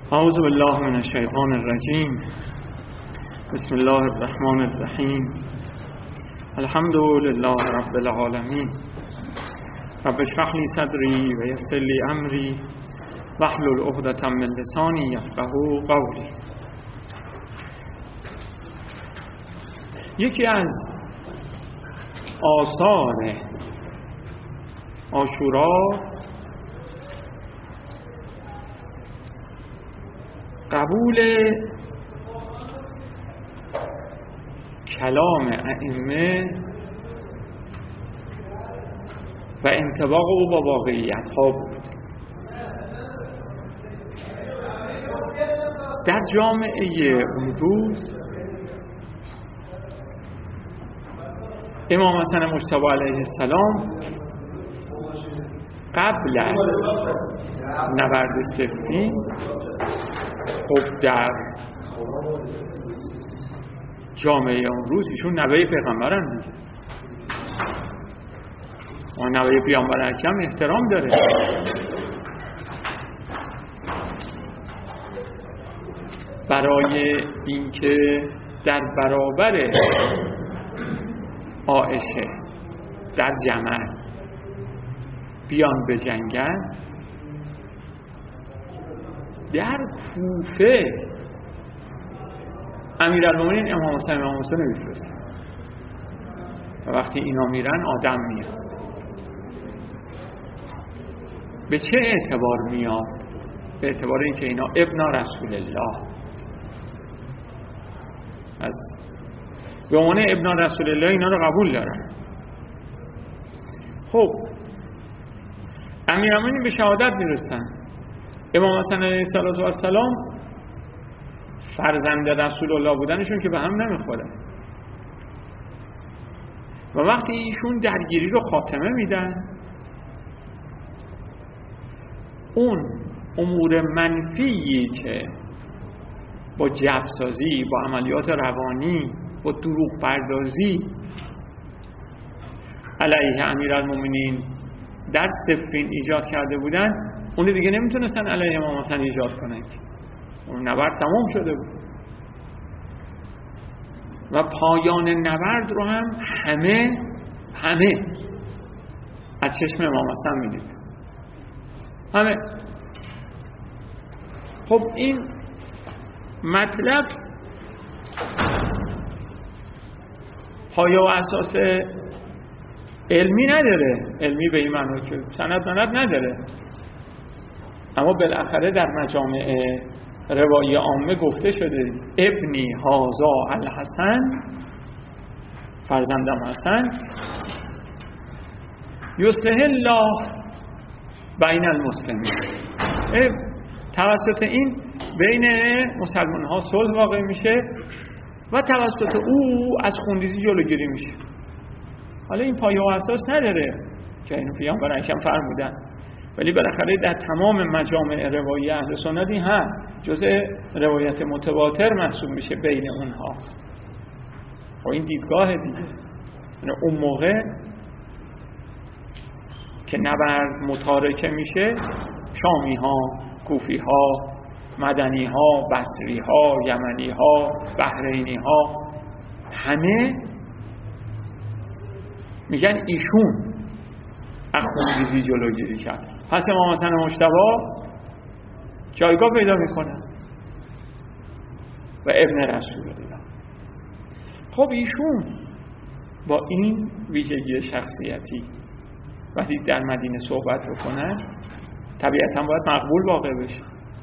اعوذ بالله من الشیطان الرجیم. بسم الله الرحمن الرحیم. الحمد لله رب العالمین. رب اشرح لی صدری و یسر لی امری واحلل عقدة من لسانی یفقهوا قولی. یکی از آثار عاشورا قبول کلام ائمه و انطباق او با واقعیت ها بود. در جامعه اون روز امام حسن مجتبی علیه السلام قبل از نبرد صفین خب در جامعه اون روز ایشون نوه پیغمبرن دیگه. و نوه پیامبر اکرم احترام داره. برای اینکه در برابر عایشه در جمل بیان بجنگن، در کوفه امیرالمومنین امام حسین میفرسته و وقتی اینا میرن آدم میاد. به چه اعتبار میاد؟ به اعتبار اینکه اینا ابن رسول الله، از به عنوان ابن رسول الله اینا رو قبول دارن. خب امیرالمومنین به شهادت میرسن. امام حسن علیه السلام فرزند رسول الله بودنشون که به هم نمیخوره و وقتی ایشون درگیری رو خاتمه میدن، اون امور منفی که با جبرسازی، با عملیات روانی، با دروغ پردازی علیه امیرالمومنین در صفین ایجاد کرده بودن، اون دیگه نمیتونستن علیه امام حسن ایجاد کنن. اون نبرد تمام شده بود و پایان نبرد رو هم همه از چشم امام حسن میدید. همه. خب این مطلب پایه و اساس علمی نداره. علمی به این معنی که سند نداره، اما بالاخره در مجامع روایی عامه گفته شده ابنی هازا الحسن، فرزندم حسن، یصلح الله بین المسلمین، توسط این بین مسلمان ها صلح واقع میشه و توسط او از خونریزی جلوگیری میشه. حالا این پایه و اساس نداره که اینو پیامبر اکرم فرمودن، ولی بالاخره در تمام مجامع روایی اهل سنت این هم جزء روایت متواتر محسوب میشه بین اونها. و این دیدگاه دیگه، یعنی اون موقع که نبرد متارکه میشه، شامی ها، کوفی ها، مدنی ها، بصری ها، یمنی ها، بحرینی ها، همه میگن ایشون از خونریزی جلوگیری کرد. پس امام حسن مجتبی جایگاه پیدا میکنه و ابن رسول الله. خب ایشون با این ویژگی شخصیتی وقتی در مدینه صحبت بکنن، طبیعتاً باید مقبول واقع بشه.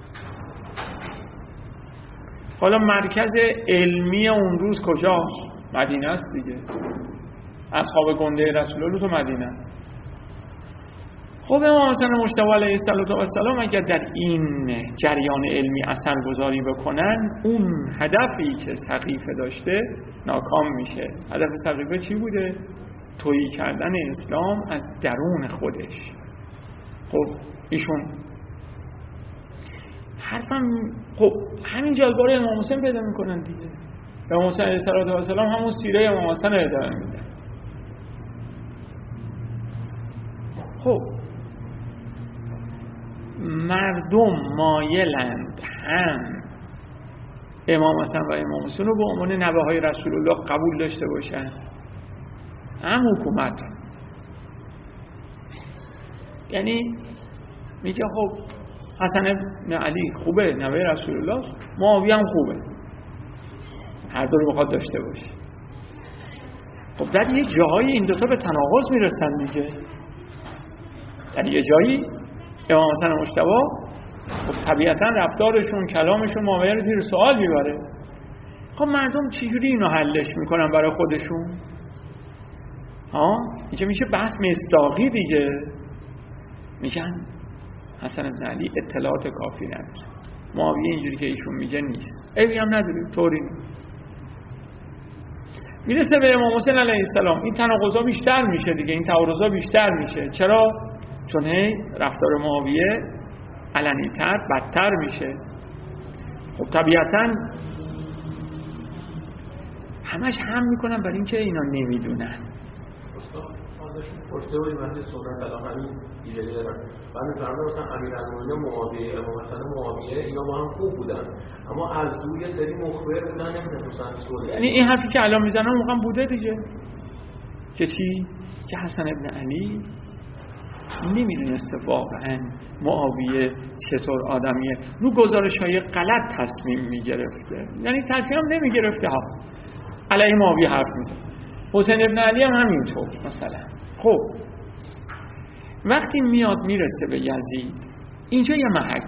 حالا مرکز علمی اون روز کجاست؟ مدینه است دیگه. اصحاب گنده رسول الله تو مدینه. خب امام حسن مجتبی علیه السلام اگر در این جریان علمی اثرگذاری بکنن، اون هدفی که سقیفه داشته ناکام میشه. هدف سقیفه چی بوده؟ تویی کردن اسلام از درون خودش. خب ایشون خب همین جایگاه امام حسین پیدا میکنن دیگه. امام حسین علیه السلام همون سیره امام حسن رو ادامه میده. خب مردم مایلند هم امام حسن و امام حسین رو به عنوان نوه‌های رسول الله قبول داشته باشن، هم حکومت. یعنی میگه خب حسن بن علی خوبه، نوه رسول الله، معاویه هم خوبه، هر دو رو بخواد داشته باشه. خب در یه جایی این دوتا به تناقض میرسن دیگه. در یه جایی امام حسن و مجتبی خب طبیعتا رفتارشون، کلامشون معاویه رو زیر سوال میبره. خب مردم چجوری اینو حلش میکنن برای خودشون؟ اینجا میشه بحث مصداقی دیگه. میگن حسن بن علی اطلاعات کافی نداره، معاویه اینجوری که ایشون میگه نیست، عیبی هم نداره، طوری نیست. میرسه به امام حسین علیه السلام، این تناقضا بیشتر میشه دیگه، این تعارضا بیشتر میشه. چرا؟ چون رفتار معاویه علنی‌تر، بدتر میشه. خب طبیعتاً همش هم میکنن برای اینکه اینا نمیدونن. ازشون پرسیده بودیم وقتی صحبت الان همین ایده دارن، بعد میفرمایند مثلا امیرالمومنین معاویه، امام حسن معاویه اینا با هم خوب بودن، اما از دور یه سری مخبر بودن نمی‌تونستن صلح. یعنی این حرفی که الان میزنن موقع بوده دیگه، که چی؟ که حسن ابن علی نمیدونسته واقعا معاویه چطور آدمیه، رو گزارش‌های غلط تصمیم میگرفته. یعنی تصمیم هم نمیگرفته ها، علیه معاویه حرف میزنه. حسین ابن علی هم همینطور مثلا. خب وقتی میاد میرسه به یزید، اینجا یه محک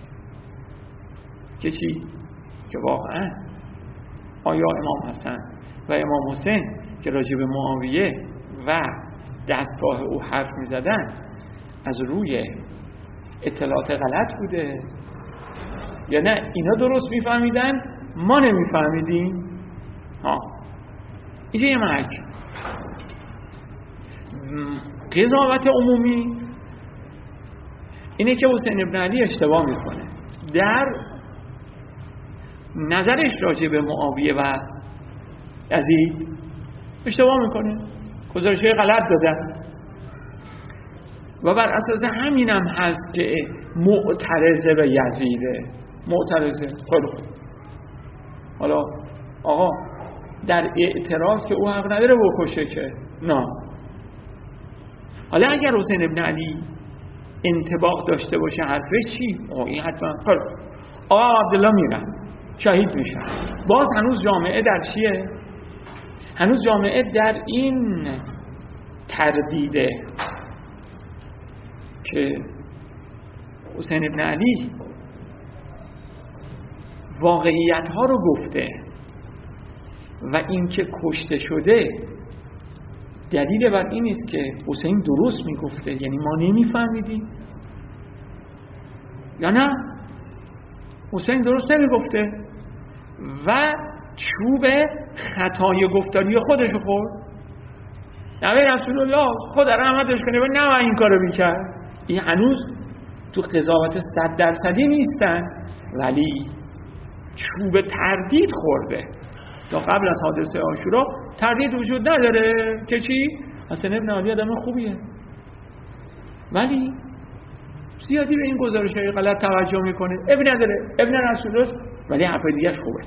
که چی؟ که واقعا آیا امام حسن و امام حسین که راجع به معاویه و دستگاه او حرف میزدن از روی اطلاعات غلط بوده یا نه اینا درست میفهمیدن ما نمیفهمیدیم؟ اینجا یه محک. قضاوت عمومی اینه که حسین ابن علی اشتباه میکنه در نظرش راجع به معاویه و یزید، اشتباه میکنه، گزارش‌های غلط دادن و بر اساس همینم هست که معترضه به یزیده. معترضه خیلی خوب. حالا آقا در اعتراض که او حق نداره بکشه که نه. حالا اگر حسین ابن علی انطباق داشته باشه حرفش چی؟ این حتما آقا عبدالله میرن شهید میشن. باز هنوز جامعه در چیه؟ هنوز جامعه در این تردیده که حسین ابن علی واقعیت ها رو گفته و این که کشته شده دلیل بر این نیست که حسین درست میگفته، یعنی ما نمیفهمیدیم، یا نه حسین درست نمیگفته و چوب خطای گفتاری خودش خورد. نبی رسول الله خود رحمتش کنه و نه این کارو میکرد. این هنوز تو قضاوت 100% نیستن، ولی چوب تردید خورده. تا قبل از حادثه عاشورا تردید وجود نداره که چی؟ حسن ابن علی آدم خوبیه، ولی زیادی به این گزارش‌های غلط توجه میکنه. ابن نداره، ابن رسول الله، ولی حرف دیگه‌اش خوبه.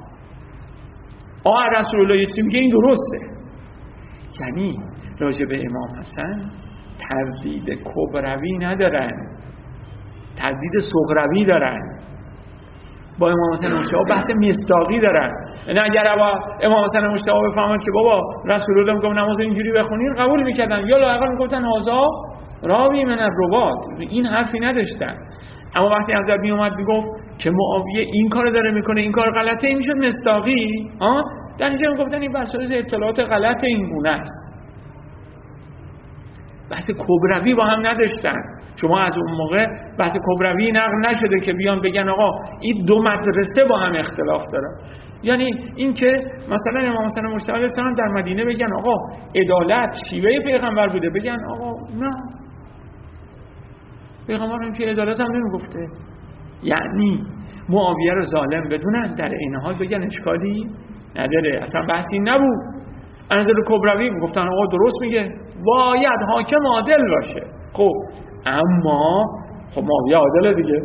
رسول الله یه میگه این درسته. یعنی راجع به امام حسن تردید کبروی ندارن، تردید صغروی دارن. با امام حسن مجتبی بحث مصداقی دارن. نه اگر امام حسن مجتبی بفهمن که بابا رسول الله میگه نماز اینجوری بخونین قبول میکردن، یا لااقل میگفتن هازا راوی من الرواة، این حرفی نداشتن. اما وقتی حضرت میومد میگفت که معاویه این کارو داره میکنه، این کار غلطه، این میشد مصداقی. در اینجا میگفتن این بحث اطلاعات غلط این گونه است. بحث کبروی با هم نداشتن. شما از اون موقع بحث کبروی نقل نشده که بیان بگن آقا این دو مدرسه با هم اختلاف دارن. یعنی این که مثلا امام حسن مجتبی السلام در مدینه بگن آقا عدالت شیوه پیغمبر بوده، بگن آقا نه، پیغمبر هم که عدالت هم نمیگفته. یعنی معاویه رو ظالم بدونن، در این حال بگن اشکالی نداره، اصلا بحثی نبود. از نظر کبروی میگفتن آقا درست میگه، باید حاکم عادل باشه. خب اما خب معاویه عادله دیگه.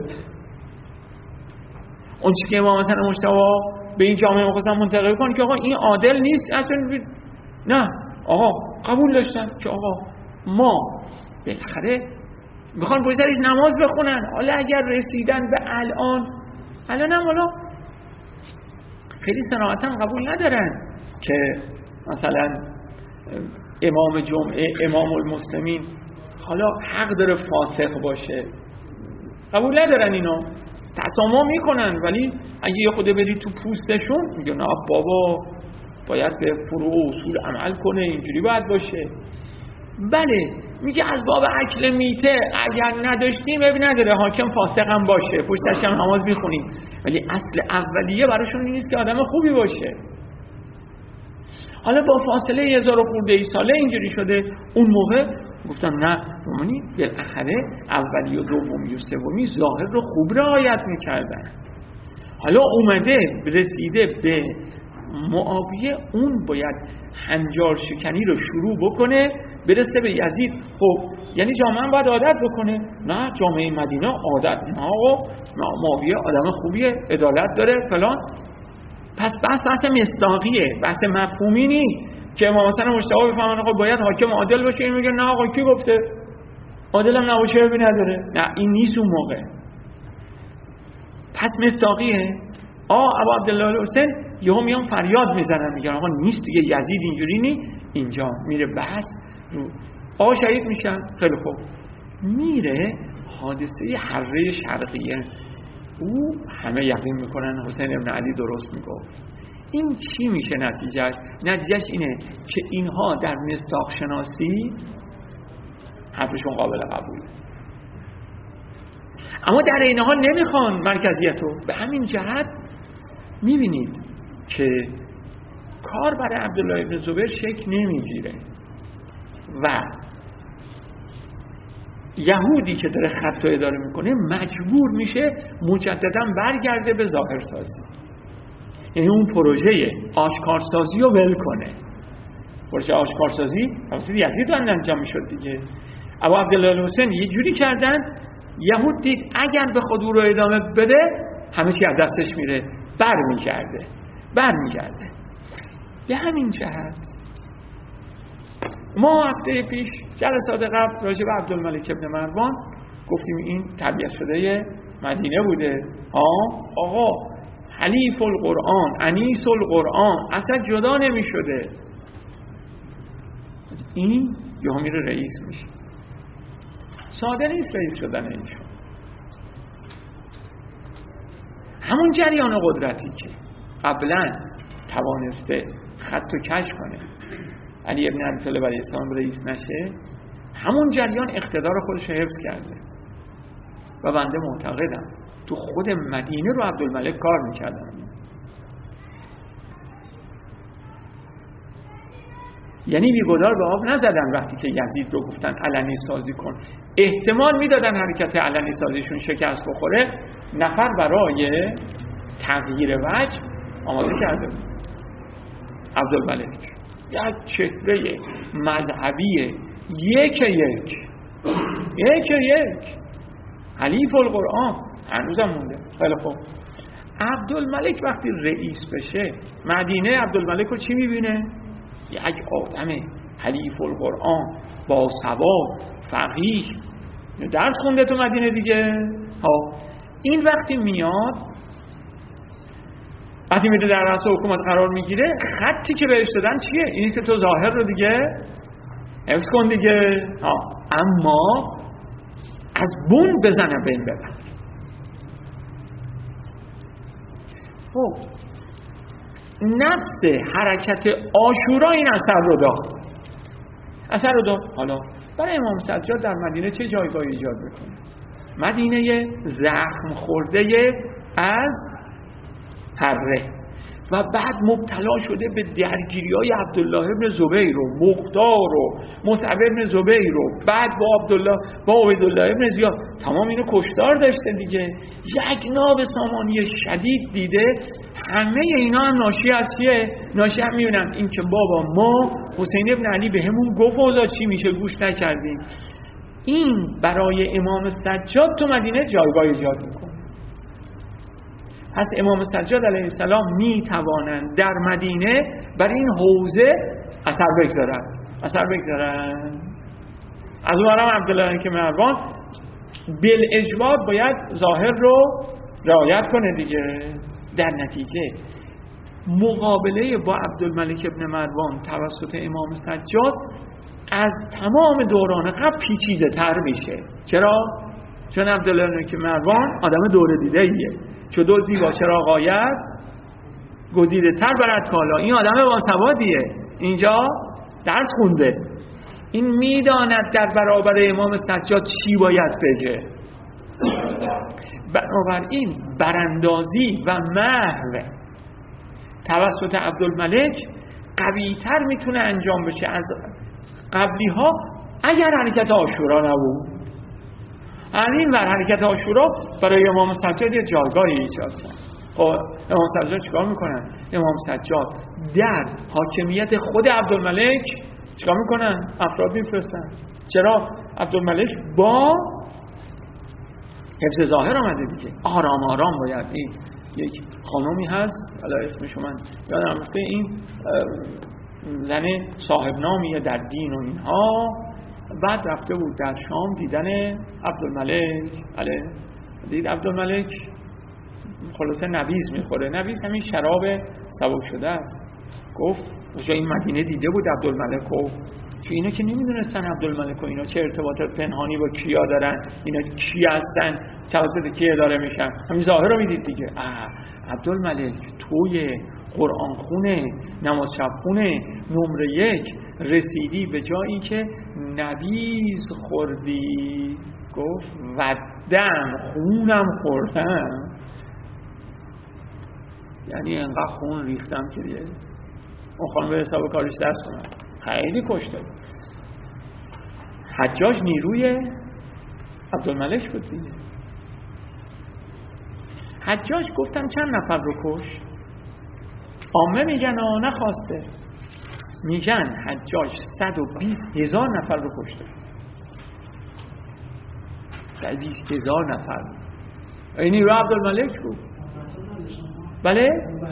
اون چیزی که امام حسن مجتبی به این جامعه می‌خواستن منتقل کنن که آقا این عادل نیست اصلا، نه آقا قبول داشتن که آقا ما بالاخره میخوان پشت سرش نماز بخونن، حالا اگر رسیدن به الان هم حالا خیلی صراحتاً قبول ندارن که مثلا امام جمعه، امام المسلمین حالا حق داره فاسق باشه، قبول ندارن اینا، تسامح میکنن، ولی اگه یه خود بری تو پوستشون میگه نه بابا باید به فروع و اصول عمل کنه، اینجوری باید باشه. بله میگه از باب اکل میته اگر نداشتیم ابی نداره حاکم فاسق هم باشه، پشتش هم نماز میخونیم، ولی اصل اولیه براشون نیست که آدم خوبی باشه. حالا با فاصله 1000 خورده ای ساله اینجوری شده. اون موقع گفتن نه مومنی بالاخره اولی و دومی و سومی ظاهر رو خوب رعایت میکردن. حالا اومده رسیده به معاویه، اون باید هنجار شکنی رو شروع بکنه برسه به یزید. خب یعنی جامعه هم باید عادت بکنه؟ نه جامعه مدینه عادت نه آقا، معاویه آدم خوبیه، عدالت داره فلان. پس بحث مصداقیه، بحث مفهومی نیست که امام حسن مجتبی بفهمن آقا باید حاکم عادل باشه. این میگه نه آقا کی گفته عادل هم نباشه ابی نداره. نه این نیست اون موقع. پس مصداقیه. ابو عبدالله الحسین یهو میان فریاد میزنن میگن آقا نیست دیگه، یزید اینجوری نی. اینجا میره بحث آقا شهید میشن. خیلی خوب، میره حادثه حره شرقیه، او همه یقین میکنن حسین ابن علی درست میگفت. این چی میشه نتیجهش اینه که اینها در مصداق شناسی حرفشون قابل قبوله، اما در این حال نمیخوان مرکزیت رو. به همین جهت میبینید که کار برای عبدالله ابن زبیر شکل نمیگیره و یهودی که داره خط رو اداره میکنه مجبور میشه مجددا برگرده به ظاهرسازی، یعنی اون پروژه آشکارسازی رو ول کنه. پروژه آشکارسازی توسط یزید رو انجام میشد دیگه. ابو عبدالله الحسین یه جوری کردن، یهود دید اگر به خود او رو ادامه بده همه چی از دستش میره، برمیگرده. به همین جهت ما هفته پیش جلسات قبل راجع به عبدالملک ابن مروان گفتیم این تربیت شده مدینه بوده. آقا حلیف القرآن، انیس القرآن، اصلا جدا نمی شده. این یه میره رئیس میشه. ساده نیست رئیس شدن اینشون. همون جریان قدرتی که قبلا توانسته خط و کش کنه علی ابن ابی طالب علیه السلام رئیس نشه، همون جریان اقتدار خودش حفظ کرده و بنده معتقدم تو خود مدینه رو عبدالملک کار میکردن. یعنی بیگدار به آب نزدن وقتی که یزید رو گفتن علنی سازی کن. احتمال میدادن حرکت علنی سازیشون شکست بخوره، نفر برای تغییر وجه آماده کرده بود. عبدالملک یک چهره مذهبی یک حلیف القرآن هنوزم مونده. خیلی خوب، عبدالملک وقتی رئیس بشه مدینه عبدالملک رو چی میبینه؟ یک آدم حلیف القرآن با سواد، فقیه، درس خونده تو مدینه دیگه. این وقتی میاد، وقتی میره در رأس حکومت قرار میگیره، خطی که بهش دادن چیه؟ اینی که تو ظاهر رو دیگه حفظ کن دیگه، اما از بون بزنه بین ببر. نفس حرکت عاشورا این اثر رو داد. حالا برای امام سجاد در مدینه چه جایگاهی ایجاد میکنه؟ مدینه زخم خورده از حره و بعد مبتلا شده به درگیری‌های عبدالله ابن زبیر و مختار و مصعب ابن زبیر و بعد با عبیدالله ابن زیاد، تمام اینو کشتار داشته دیگه. یک ناب سامانی شدید دیده. همه اینا هم ناشی از چیه؟ ناشی هم میبینن این که بابا ما حسین ابن علی به همون گفت اوضاع چی میشه گوش نکردیم. این برای امام سجاد تو مدینه جایگاه ایجاد میکنه. پس امام سجاد علیه السلام میتوانند در مدینه بر این حوزه اثر بگذارن. از اونورم عبدالله که مروان بالاجبار باید ظاهر رو رعایت کنه دیگه. در نتیجه مقابله با عبدالملک ابن مروان توسط امام سجاد از تمام دوران قبل پیچیده تر میشه. چرا؟ چون عبدالله که مروان آدم دوره دیده ایه، چو دزدی با چراغایت گزیده تر برد کالا. این آدم باسوادیه، اینجا درس خونده، این میداند در برابر امام سجاد چی باید بگه. بنابراین براندازی و محو توسط عبدالملک قوی تر میتونه انجام بشه از قبلی ها اگر حرکت عاشورا نبود. همین بر حرکت عاشورا برای امام سجاد یه جایگاهی ایجاد کرد. امام سجاد چیکار میکنن؟ امام سجاد در حاکمیت خود عبدالملک چیکار میکنن؟ افراد میفرستن. چرا؟ عبدالملک با حفظ ظاهر آمده دیگه، آرام آرام باید. این یک خانومی هست حالا اسمشو من یادم رفته، این زن صاحب نامیه در دین و اینها، بعد رفته بود در شام دیدن عبدالملک. دید عبدالملک خلاصه نبیذ میخوره. نبیذ همین شراب سبک شده است. گفت اونجا این مدینه دیده بود عبدالملک، چون اینا که نمیدونستن عبدالملک و اینا چه ارتباط پنهانی با کیا دارن، اینا کی هستن، توسط کی اداره میشن، همین ظاهر رو میدید دیگه. عبدالملک توی قرآن خونه، نماز شب خونه نمره 1 رسیدی به جایی که نبیذ خوردی. گفت ودم خونم خوردم، یعنی انقدر خون ریختم که دیگه اون خانم به حساب کارش دست کنم. خیلی کشته. حجاج نیروی عبدالملک بود دیگه. حجاج گفتن چند نفر رو کش؟ عامه میگن نخواسته، میگن حجاج 120,000 نفر رو کشته. 120,000 نفر. این نیروی عبدالملک بود. بله؟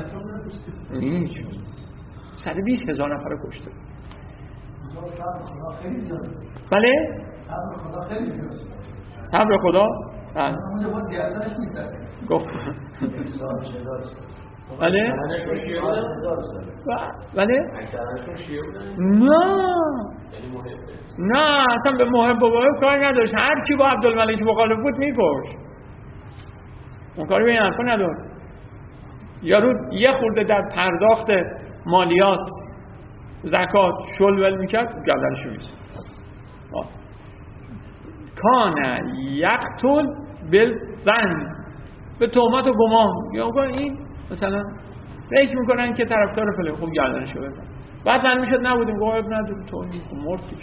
120,000 نفر رو کشته. بله؟ صبر خدا؟ گفت بله؟ بله؟ نه اصلا به محب و محب کاری نداشت. هر کی با عبدالملک مخالف بود میکش. اون کاری به این حرفا نداشت. یارو یه خورده در پرداخت مالیات زکات شلول میکرد گردنشو میزد. کان یقتل بالظن، به تهمت و گمان. یا این مثلا فکر میکنن که طرفدار فلان، خوب گردنشو بزن. بعد من میشد نبودیم گفت نداره تو مرد دیگه.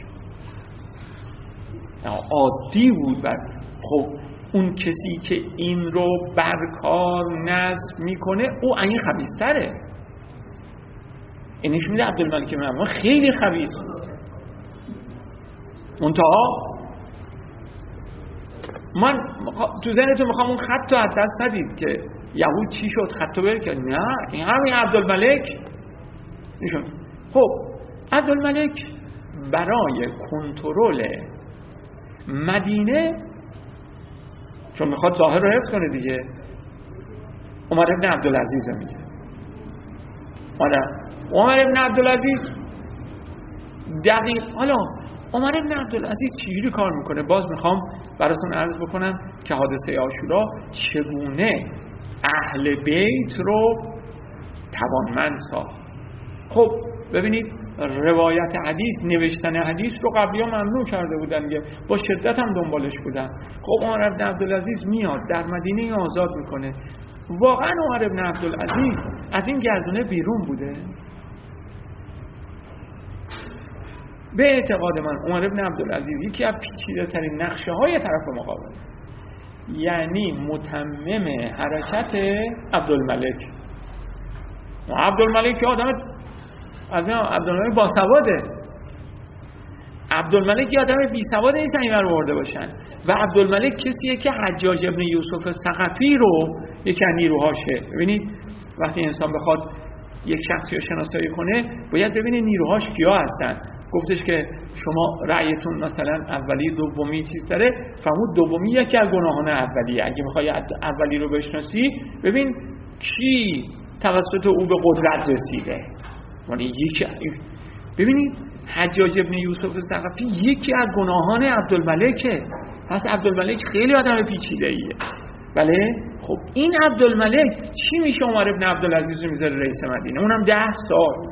عادی بود. بعد خب اون کسی که این رو برکار نصب میکنه او این خبیث‌تره. اینش میده عبدالملک مروان خیلی خبیث. منتها من تو ذهنتون میخوام اون خط رو از دست ندید که یهود چی شد خط رو بره که نه این همین عبدالملک نشون. خب عبدالملک برای کنترل مدینه، چون میخواد ظاهر رو حفظ کنه دیگه، عمر ابن عبدالعزیز رو میزه. عمر ابن عبدالعزیز دقیق. حالا عمر ابن عبدالعزیز چجوری کار میکنه؟ باز میخوام براتون عرض بکنم که حادثه عاشورا چگونه اهل بیت رو توانمند ساخت. خب ببینید روایت حدیث، نوشتن حدیث رو قبلی ها ممنوع کرده بودن دیگه، با شدت هم دنبالش بودن. خب عمر ابن عبدالعزیز میاد در مدینه آزاد میکنه. واقعا عمر ابن عبدالعزیز از این گردونه بیرون بوده؟ به اعتقاد من عمر ابن عبدالعزیز یکی از پیچیده ترین نقشه های طرف مقابل، یعنی متمم حرکت عبدالملک. عبدالملک که عبدالملک باسواده، عبدالملک یه آدم بی سواد نیست اینور برده باشن و عبدالملک کسیه که حجاج ابن یوسف ثقفی رو یکی از نیروهاشه. ببینید وقتی انسان بخواد یک شخصی رو شناسایی کنه باید ببینید نیروهاش کیا هستن. گفتش که شما رأیتون مثلا اولی دومی چیز داره، فرمود دومی یکی از گناهان اولیه. اگه میخوای اولی رو بشناسی ببین کی توسط او به قدرت رسیده. ببینید حجاج ابن یوسف ثقفی یکی از گناهان عبدالملکه. پس عبدالملک خیلی آدم پیچیده ایه. بله خب این عبدالملک چی میشه عمر ابن عبدالعزیز رو میذاره رئیس مدینه، اونم 10 سال.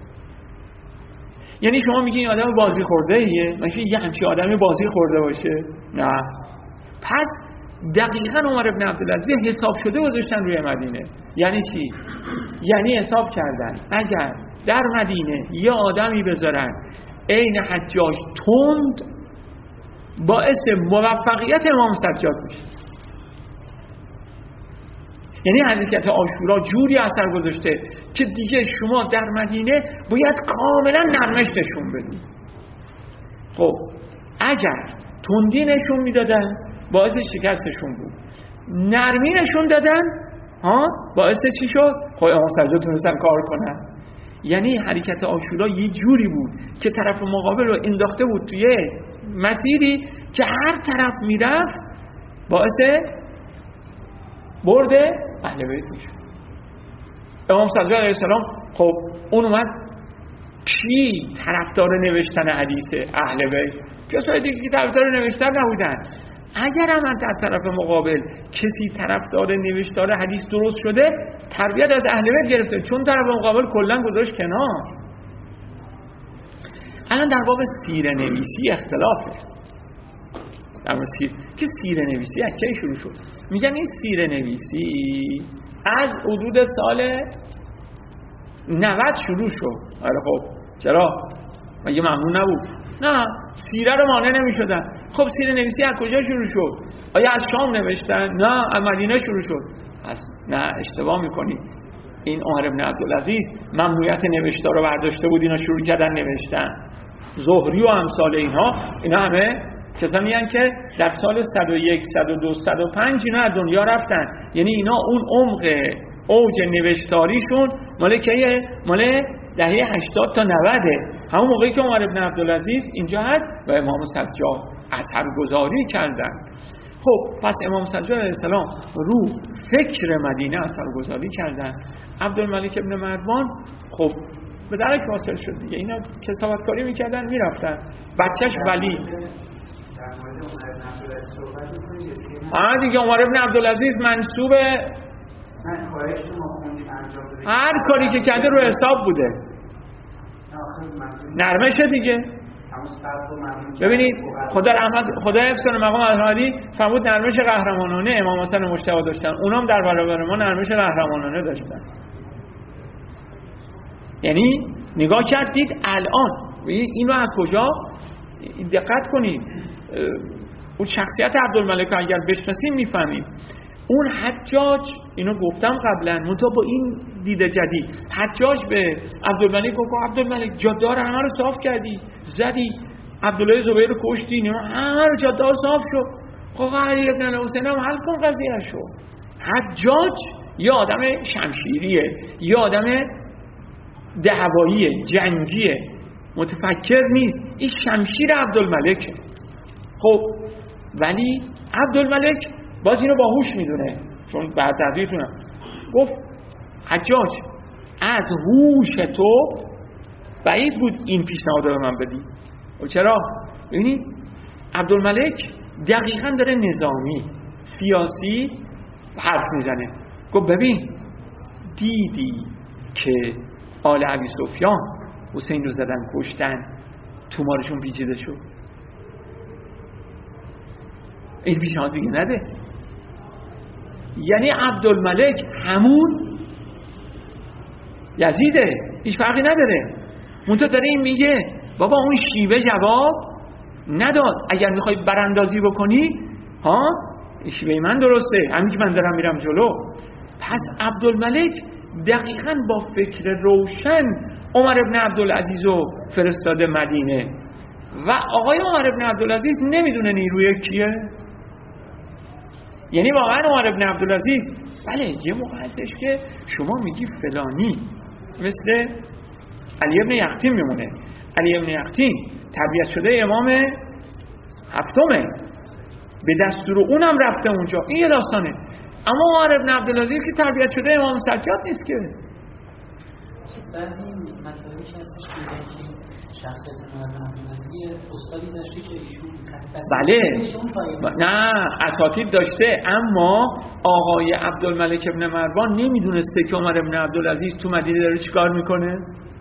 یعنی شما میگین این آدم بازی خورده ایه؟ مگه یه همچین آدمی بازی خورده باشه؟ نه. پس دقیقاً عمر ابن عبدالعزیز حساب شده گذاشتن روی مدینه. یعنی چی؟ یعنی حساب کردن اگر در مدینه یه آدمی بذارن عین حجاج تند، باعث موفقیت امام سجاد میشه. یعنی حرکت عاشورا جوری اثر گذاشته که دیگه شما در مدینه باید کاملا نرمش نشون بدید. خب اگر تندی نشون میدادن باعث شکستشون بود، نرمی نشون دادن باعث چی شد؟ خب امام سجاد تونستن کار کنن. یعنی حرکت عاشورا یه جوری بود که طرف مقابل رو انداخته بود توی مسیری که هر طرف میرفت باعث برد اهل بیت میشه. امام سجاد علیه السلام خب اون اومد کی طرفدار نوشتن حدیث اهل بیت؟ کسایی دیگه که طرفدار نوشتن نبودن. اگر هم در طرف مقابل کسی طرفدار نوشتار حدیث درست شده تربیت از اهل بیت گرفته، چون طرف مقابل کلا گذاشت کنار. الان در باب سیره نویسی اختلافه. در مورد که سیره نویسی از کی شروع شد؟ میگن این سیره نویسی از حدود سال 90 شروع شد. آره خب چرا؟ مگه ممنون نبود؟ نه، سیره رو مانع نمی‌شدن. خب سیره نویسی از کجا شروع شد؟ آیا از شام نوشتن؟ نه، از مدینه شروع شد. نه، اشتباه می‌کنی. این عمر بن عبدالعزیز ممنوعیت نوشتار رو برداشته بود، اینا شروع کردن نوشتن. زهری و امثال اینا همه کسانی هستند که در سال 101 102 105 اینا از دنیا رفتن. یعنی اینا اون عمق اوج نوشتاریشون مال کیه؟ مال دهه 80 تا 90، همون موقعی که عمر بن عبدالعزیز اینجا هست و امام سجاد اثرگذاری کردن. خب پس امام سجاد علیه السلام رو فکر مدینه اثرگذاری کردن. عبدالملک ابن مروان خب به درک واصل شد دیگه. اینا کسابتکاری میکردن میرفتن. بچهش ولی دیگه عمر ابن عبدالعزیز منصوب هر کاری که کرده رو حساب بوده، نرمشه دیگه. ببینید خدا حفظ کنه مقام احمدی فرمود نرمش قهرمانانه امام حسن مجتبی داشتن، اونام در برابر ما نرمش قهرمانانه داشتن. یعنی نگاه کردید الان اینو از کجا دقت کنید، اون شخصیت عبدالملک اگر بشناسیم میفهمیم. اون حجاج، اینو گفتم قبلا منتها با این دیده جدید، حجاج به عبدالملک گفت عبدالملک جاده‌ها همه رو صاف کردی، زدی عبدالله زبیر رو کشتی، همه رو جاده‌ها صاف شد. خب علی ابن حسین هم حل کن قضیه شو. حجاج یه آدم شمشیریه، یه آدم دعواییه، جنگیه، متفکر نیست. این شمشیر عبدالملکه. خب ولی عبدالملک باز اینو باهوش میدونه، چون بعد تدریتونم گفت حجاج از هوش تو بعید بود این پیشنهاد رو من بدی. و چرا؟ ببینید عبدالملک دقیقاً داره نظامی سیاسی حرف میزنه. گفت ببین دیدی که آل ابی سفیان حسین رو زدن کشتن، تومارشون پیچیده شد، این پیشنهاد دیگه نده. یعنی عبدالملک همون یزیده، هیچ فرقی نداره. منتها داره این میگه بابا اون شیوه جواب نداد، اگر میخوای براندازی بکنی شیوه من درسته، همین که من دارم میرم جلو. پس عبدالملک دقیقاً با فکر روشن عمر ابن عبدالعزیز رو فرستاده مدینه. و آقای عمر بن عبدالعزیز نمیدونه نیروی کیه. یعنی واقعا عمر بن عبدالعزیز بله یه موقع هستش که شما میگی فلانی مثل علی ابن یقطین میمونه. علی ابن یقطین تربیت شده امام هفتمه، به دستور اونم رفته اونجا، این یه داستانه. اما عمر بن عبدالعزیز که تربیت شده امام سجاد نیست که. بعد این مطلبی که هستش که شخصیت عمر بن عبدالعزیز استادی داشته که ایشون بله نه اساتید داشته، اما آقای عبدالملک ابن مروان نمیدونسته که عمر بن عبدالعزیز تو مدینه داره چیکار میکنه.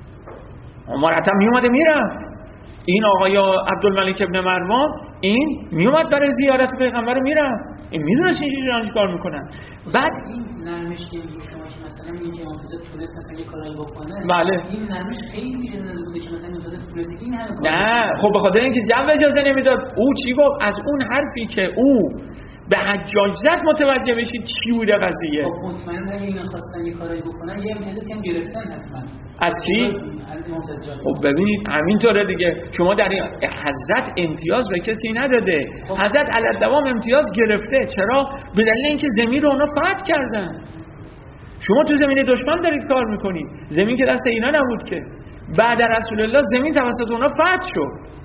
مرتب میومده میرفت. این آقای عبدالملک ابن مروان این میومد برای زیارت پیغمبر میرفت، این میدونست این چیکار میکنن. بعد این نرمش که شما که مثلا میگه امامزاده تونست مثلا یه کاری بکنه، بله این نرمش خیلی اجازه بوده که مثلا امامزاده تونست این همه کار. نه خب به خاطر اینکه جو اجازه نمیداد. او چی گفت؟ از اون حرفی که او به حجاج زد متوجه بشید چی بوده قضیه. خب مطمئن اگه اینا خواستن یه کاری بکنن یه امتیازی هم گرفتن حتما. از کی؟ خب ببینید همینطوره دیگه. شما در این حضرت امتیاز به کسی نداده. حضرت علی دوام امتیاز گرفته. چرا؟ به دلیل اینکه زمین رو اونا فتح کردن. شما تو زمین دشمن دارید کار میکنید. زمین که دست اینا نبود که. بعد رسول الله زمین توسط اونا فتح شد.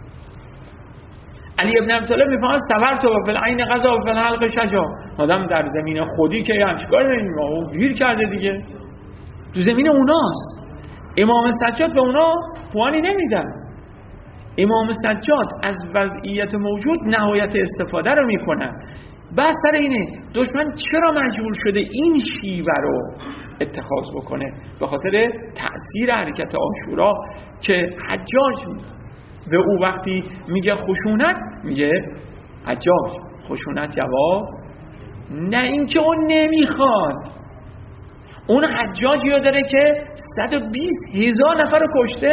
علی ابن ابی طالب میفهمه استورت و فی العین غزا و فی الحلق شجا. آدم در زمین خودی که همش کار نمیکنه، او گیر کرده دیگه. تو زمین اوناست. امام سجاد به اونا پوانی نمیدن. امام سجاد از وضعیت موجود نهایت استفاده رو میکنن. بس سر اینه دشمن چرا مجبور شده این شیوه رو اتخاذ بکنه؟ به خاطر تأثیر حرکت عاشورا که حجاج و او وقتی میگه خشونت، میگه حجاج خشونت جواب نه، این که اون نمیخواد. اون حجاجی رو داره که 120,000 نفر رو کشته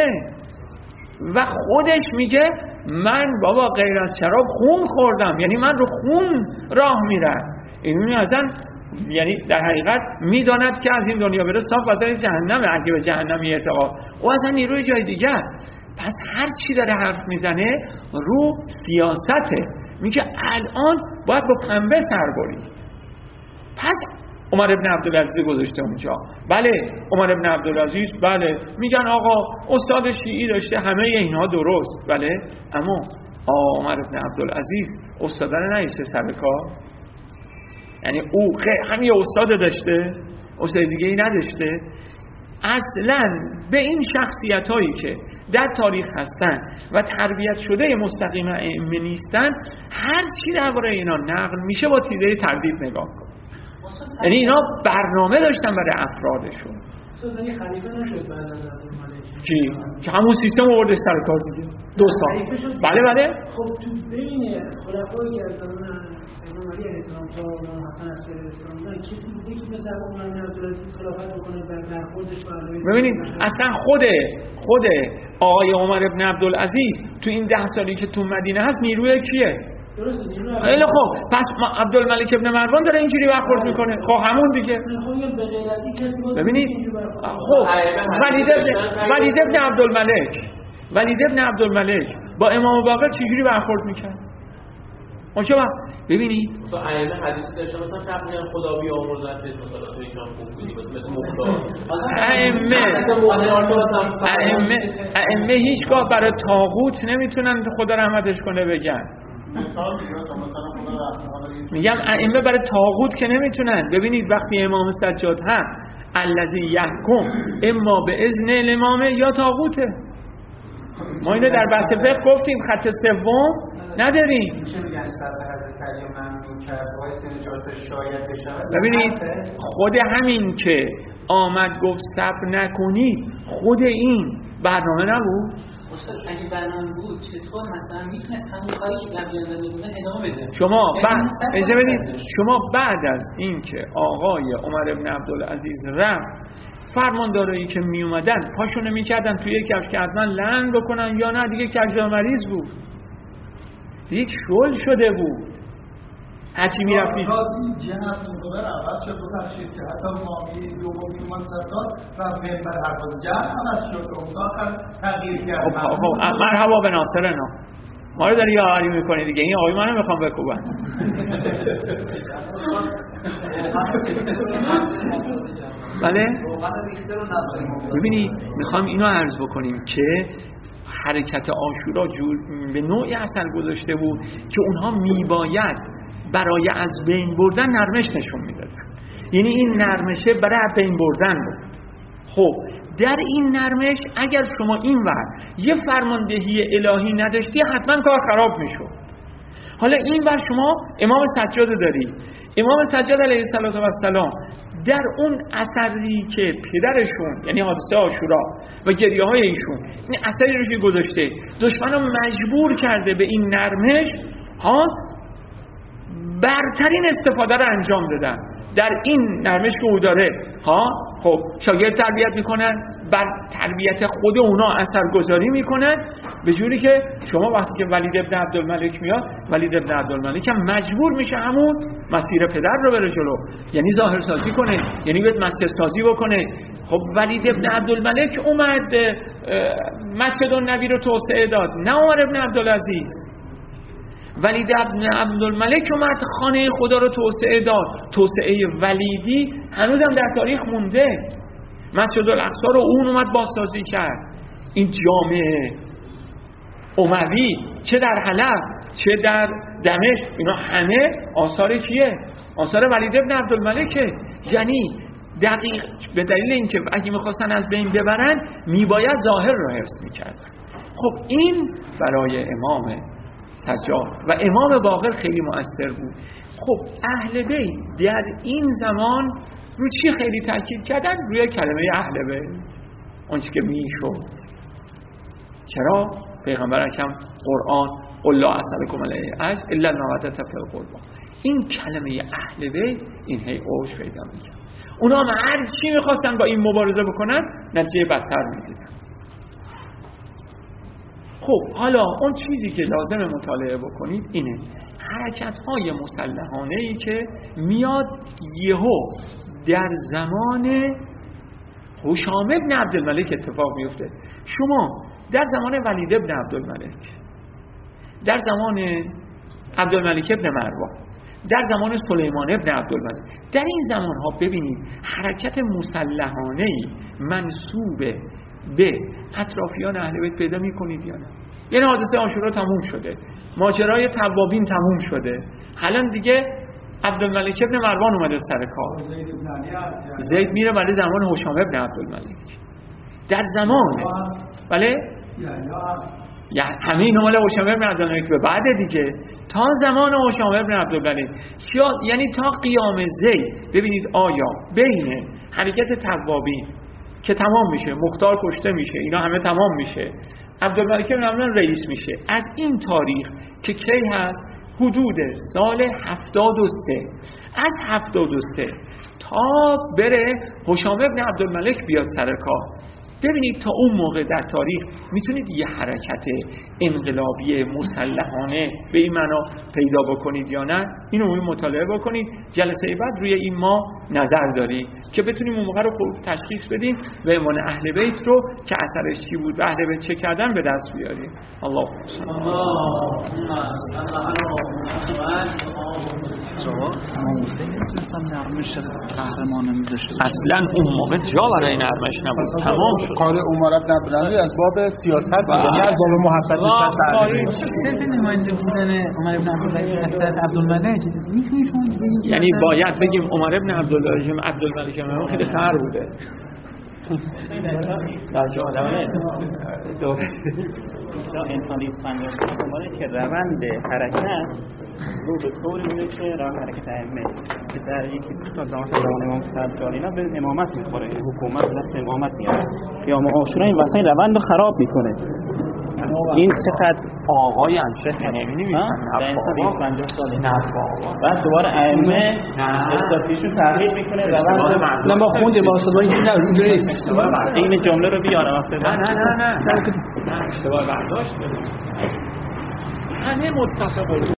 و خودش میگه من بابا غیر از شراب خون خوردم، یعنی من رو خون راه میرم. این اصلا یعنی در حقیقت میداند که از این دنیا بره صاف واسه جهنمه. اگه به جهنمی اعتقاد او اصلا نیروی جای دیگر. پس هر چی داره حرف میزنه رو سیاسته. میگه الان باید با پنبه سر برید. پس عمر ابن عبدالعزیز گذاشته اونجا. بله عمر ابن عبدالعزیز بله میگن آقا استاد شیعی داشته، همه اینها درست. بله اما عمر ابن عبدالعزیز استادان نایسته سر کار. یعنی او همین استاد داشته، استاد دیگه ای نداشته. اصلا به این شخصیت هایی که در تاریخ هستن و تربیت شده مستقیم ائمه نیستن، هر چی درباره اینا نقل میشه با تیره تردید نگاه کن. یعنی اینا برنامه داشتن برای افرادشون. خلیفه نشد بعد از عبدالملک چی؟ که همون سیستم آورده سر کار دیگه 2 سال. بله بله. خب تو بین خلفایی که از زمان امام علی علیه السلام تا امام حسن علیه السلام کسی بوده که مثل عمر بن عبدالعزیز خلافت بکنه و برخوردش با علوی؟ ببینید اصلا خود آقای عمر بن عبدالعزیز تو این 10 سالی که تو مدینه هست نیروی کیه؟ خیلی خوب. پس عبدالملک ابن مروان داره اینجوری برخورد میکنه. خب همون دیگه. ببینید خب ولید ابن عبدالملک با امام باقر چجوری برخورد میکرد؟ اونجا ببینید مثلا ائمه حدیثی داشته مثلا تقریبا خدا بیامرزتش مثلا تو اینا خوب بودی مثل مقدار ائمه هیچگاه برای طاغوت نمیتونن خدا رحمتش کنه بگن. میگم ائمه برای طاغوت که نمیتونن. ببینید وقتی امام سجاد هست الذی یحکم اما به اذن الامام یا طاغوته. ما اینو در بحث فقه گفتیم، خط سوم نداریم. ببینید خود همین که آمد گفت صبر نکنید، خود این برنامه نبود. استاد اگه برنامه بود چطور مثلا میتونست همون کاری که قبل انجام بودن ادامه بده؟ شما بعد از این که آقای عمر بن عبدالعزیز رفت، فرماندارایی که می اومدن پاشونو میکردن توی یک کفش که حتما لعن بکنن یا نه دیگه کفش مریض بود، دیگه شل شده بود. هرچی میرفتی این جنس مقابل عوض شد بخشید که حتی مامی دومی اومد سردار و منبر حرف جمع عوض شد اون آخر تغییر کرد. خب مرحبا به ناصرنا، ما رو داری یاری میکنی دیگه. این آقای منو میخوام بکوبن. بله ببینید میخوام اینو عرض بکنیم که حرکت عاشورا به نوعی اثر گذاشته بود که اونها میباید برای از بین بردن نرمش نشون میدادن، یعنی این نرمشه برای از بین بردن بود. خب در این نرمش اگر شما این ور یه فرماندهی الهی نداشتی حتما کار خراب میشد. حالا این ور شما امام سجاد داری، امام سجاد علیه السلام در اون اثری که پدرشون یعنی حادثه عاشورا و گریه های ایشون این اثری رو که گذاشته، دشمن رو مجبور کرده به این نرمش ها برترین استفاده رو انجام دادن. در این نرمش که او داره ها خب شاگرد تربیت میکنن، بر تربیت خود اونا اثرگذاری میکنن، به جوری که شما وقتی که ولید ابن عبدالملک میاد، ولید ابن عبدالملک هم مجبور میشه همون مسیر پدر رو بره جلو، یعنی ظاهر سازی کنه، یعنی بیاد مسجد سازی بکنه. خب ولید ابن عبدالملک اومد مسجد النبی رو توسعه داد، نه عمر ابن عبدالعزیز. ولید ابن عبدالملک اومد خانه خدا رو توسعه داد. توسعه ولیدی هنوزم در تاریخ مونده. مسجد الاقصی رو اون اومد بازسازی کرد. این جامعه اموی چه در حلب چه در دمشق اینا همه آثار کیه؟ آثار ولید ابن عبدالملکه. یعنی دقیق به دلیل اینکه اگه میخواستن از بین ببرن میباید ظاهر رو حفظ میکردن. خب این برای امام سجاد و امام باقر خیلی مؤثر بود. خب اهل بیت در این زمان رو چی خیلی تاکید کردن؟ روی کلمه اهل بیت، اون چیزی که میشد. چرا؟ پیغمبر اکرم قرآن قل لا اسألکم علیه اجر الا المودة فی القربى، این کلمه اهل بیت این هی اوج پیدا میکرد. اونا هم هر چی میخواستن با این مبارزه بکنن نتیجه بدتر میدیدن. خب حالا اون چیزی که لازم مطالعه بکنید اینه حرکت‌های مسلحانه‌ای که میاد یهو در زمان هشام ابن عبدالملک اتفاق میفته. شما در زمان ولید ابن عبدالملک، در زمان عبدالملک ابن مروان، در زمان سلیمان ابن عبدالملک، در این زمانها ببینید حرکت مسلحانه‌ای منسوب به اطرافیان اهل بیت پیدا می‌کنید یا نه؟ یعنی حادثه عاشورا تموم شده، ماجرای توابین تموم شده، حالا دیگه عبدالملک ابن مروان اومده سر کار، زید میره برای زمان هشام ابن عبدالملک. در زمان بله یا همین مال هشام ابن عبدالملک به بعد دیگه تا زمان هشام ابن عبدالملک، یعنی تا قیام زید. ببینید آیا بین حرکت توابین که تمام میشه، مختار کشته میشه، اینا همه تمام میشه، عبدالملک ابن عبدالملک رئیس میشه، از این تاریخ که کی هست؟ حدود سال 73. از 73 تا بره هشام ابن عبدالملک بیاد سر کار. ببینید تا اون موقع در تاریخ میتونید یه حرکت انقلابی مسلحانه به این معنا پیدا بکنید یا نه؟ اینو مطالعه بکنید. جلسه بعد روی این ما نظر داریم که بتونیم اون موقع رو خوب تشخیص بدیم و عنوان اهل بیت رو که اثرش چی بود و اهل بیت چه کردن به دست بیاریم. الله اصلا اون موقع جا برای نرمش نبود، تمام شد. قال عمر بن عبدالعزیز از باب سیاست بود، یعنی از باب محبت نیست. سر نماینده بودن عمر بن عبدالعزیز از طرف عبدالملک، یعنی باید بگیم عمر بن عبدالملک هم خیلی خر بوده. در جا آدمه انسانی اسفندیان که روند حرکت رو به طوری میره که راه حرکت ائمه در یکی تا زمان امام سجاد اینا به امامت میخوره، حکومت دست امامت میاره. قیام عاشورا این واسه روند رو خراب میکنه. این چقدر آقای انشد نمی‌بینی میگن در انسان 50 ساله بعد دوباره ائمه استاتیشو تغییر میکنه روند. نه ما خوندیم با استاد اینجوری اینجوری نیست. این جمله رو بیارم وقتی نه اشتباه برداشت. همه متفقن